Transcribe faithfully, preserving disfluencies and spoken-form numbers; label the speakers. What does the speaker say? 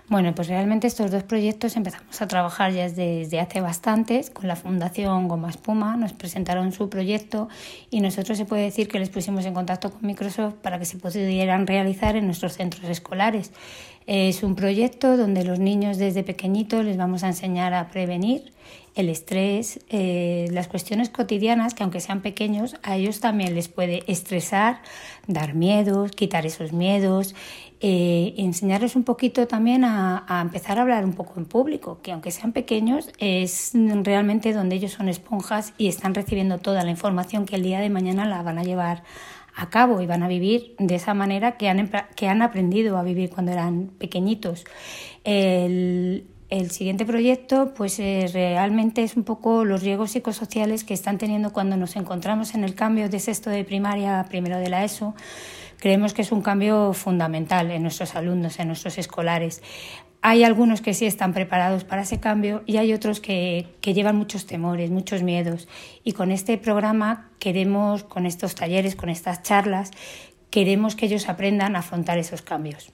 Speaker 1: Bueno, pues realmente estos dos proyectos empezamos a trabajar ya desde hace bastantes con la Fundación Goma Espuma. Nos presentaron su proyecto y nosotros se puede decir que les pusimos en contacto con Microsoft para que se pudieran realizar en nuestros centros escolares. Es un proyecto donde los niños desde pequeñitos les vamos a enseñar a prevenir el estrés, eh, las cuestiones cotidianas que aunque sean pequeños a ellos también les puede estresar, dar miedos, quitar esos miedos, eh, enseñarles un poquito también a, a empezar a hablar un poco en público, que aunque sean pequeños es realmente donde ellos son esponjas y están recibiendo toda la información que el día de mañana la van a llevar a cabo y van a vivir de esa manera que han, que han aprendido a vivir cuando eran pequeñitos. El, el siguiente proyecto pues eh, realmente es un poco los riesgos psicosociales que están teniendo cuando nos encontramos en el cambio de sexto de primaria a primero de la ESO. Creemos que es un cambio fundamental en nuestros alumnos, en nuestros escolares. Hay algunos que sí están preparados para ese cambio y hay otros que, que llevan muchos temores, muchos miedos. Y con este programa queremos, con estos talleres, con estas charlas, queremos que ellos aprendan a afrontar esos cambios.